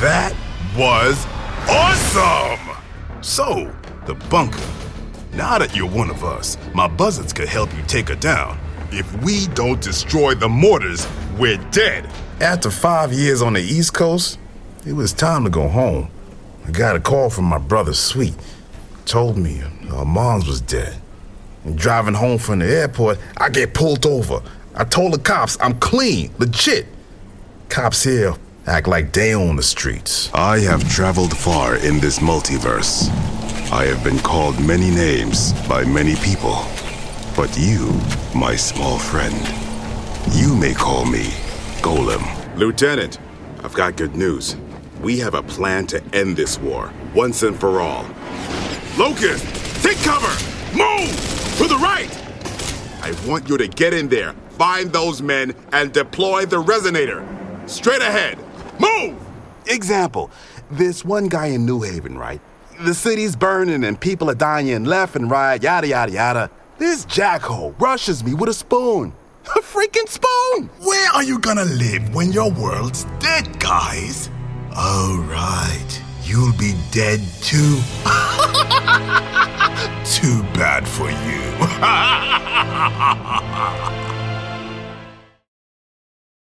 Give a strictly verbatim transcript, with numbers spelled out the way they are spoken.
That was awesome! So, the bunker. Now that you're one of us, my buzzards could help you take her down. If we don't destroy the mortars, we're dead. After five years on the East Coast, it was time to go home. I got a call from my brother, Sweet. Told me our moms was dead. And driving home from the airport, I get pulled over. I told the cops I'm clean, legit. Cops here act like they own the streets. I have traveled far in this multiverse. I have been called many names by many people. But you, my small friend, you may call me Golem. Lieutenant, I've got good news. We have a plan to end this war, once and for all. Locust, take cover! Move! To the right! I want you to get in there, find those men, and deploy the resonator. Straight ahead. Move! Example, this one guy in New Haven, right? The city's burning and people are dying left and right, yada, yada, yada. This jackhole rushes me with a spoon. A freaking spoon! Where are you gonna live when your world's dead, guys? Oh, right. You'll be dead too. Too bad for you.